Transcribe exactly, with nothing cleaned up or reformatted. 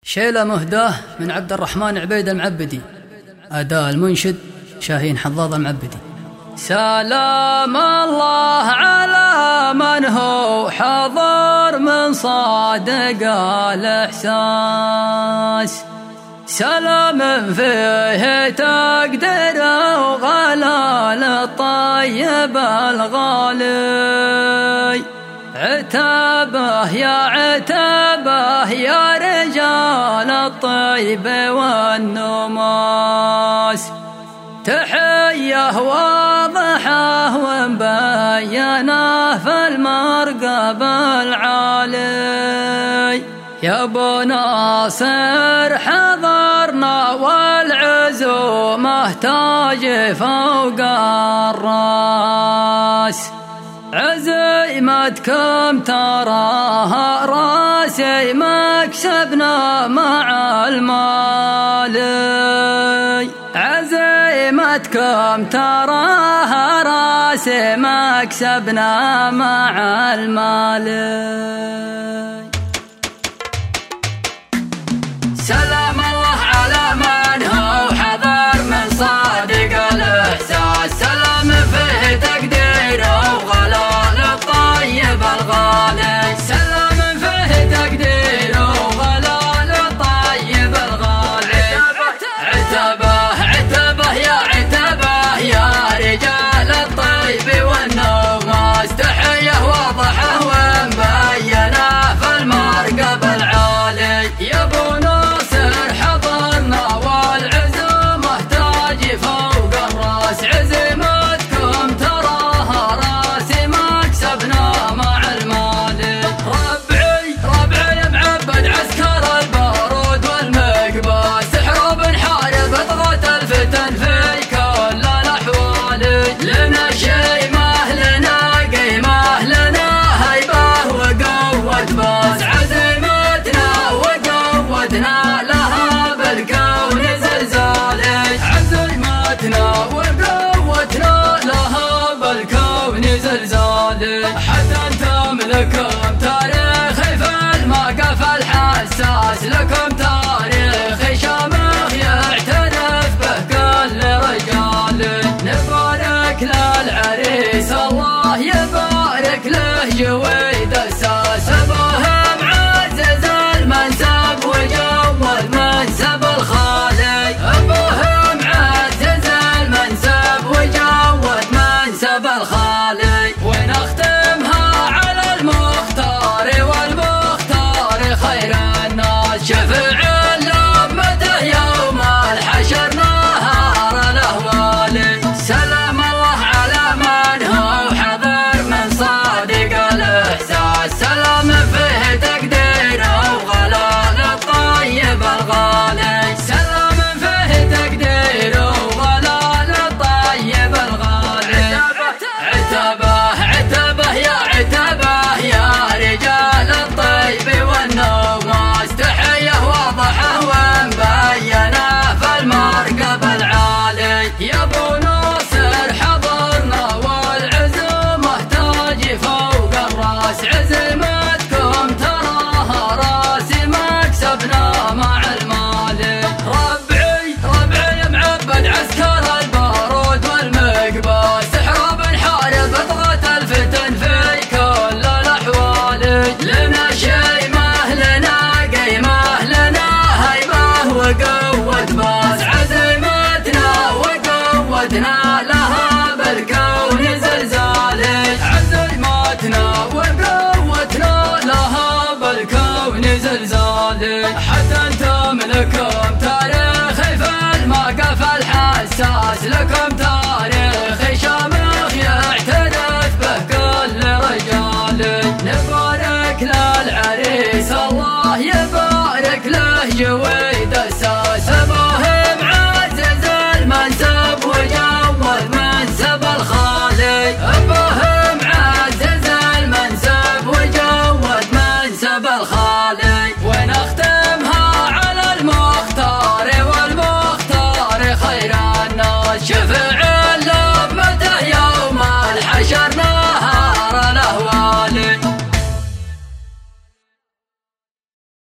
شيلة مهداه من عبد الرحمن عبيد المعبدي. أداء المنشد شاهين حظاظ المعبدي. سلام الله على من هو حضر من صادق الإحساس، سلام فيه تقدر وغلال الطيب الغالي. عتابه يا عتابه يا رجال الطيب والنماس، تحية واضحة ومبينة في المرقب العالي. يا ابو ناصر حضرنا والعزومة تاج فوق الراس، عزيمتكم تراها راسي مكسبنا مع المالي. عزيمتكم تراها راسي مكسبنا مع المالي. سلام الله على من هو حضر من صادق الإحساس، سلام فيه تقدير وغلال الطيب الغالي. سلام فيه تقدير وغلال الطيب الغالي. عتبه عتبه يا عتبه يا رجال الطيب والنماس، تحية واضحة ومبينة في المرقب العالي. يا ابو حتى تملكم تاريخي في الموقف الحساس، لكم تاريخي شامخ يعترف به كل رجال. نبارك للعريس الله يبارك له جويد الساس، ابوه معزز المنسب وجو المنسب الخالي. ابوه معزز المنسب وجو المنسب الخالي. ونختمها على المختار والمختار خير الناس، شفيع لأمته يوم الحشر نهار الأهوال. سلام الله على من هو حضر من صادق الإحساس، سلام فيه تقدير وغلال الطيب الغالي. سلام فيه تقدير وغلال الطيب الغالي. عتبه عتبه يا عتبه يا رجال الطيب والنماس، تحية واضحة ومبينة في المرقب العالي. يا ابو ناصر حضرنا والعزومة تاج فوق الراس، عزيمتكم تراها راسي مكسبنا مع المالي. ربعي ربعي معبد عسكر البارود والمقباس، حروب نحارب اضغط الفتن في كل الأحوال. لنا شيمة لنا قيمة لنا هيبة وقوة باس، عزيمتنا وقوتنا لها بالكون زلزالي. عزيمتنا وقوتنا لها بالكون زلزالي. حتى تملكم تاريخي في الموقف الحساس، لكم تاريخي شامخ يعترف به كل رجال. نبارك للعريس الله يبارك له جوي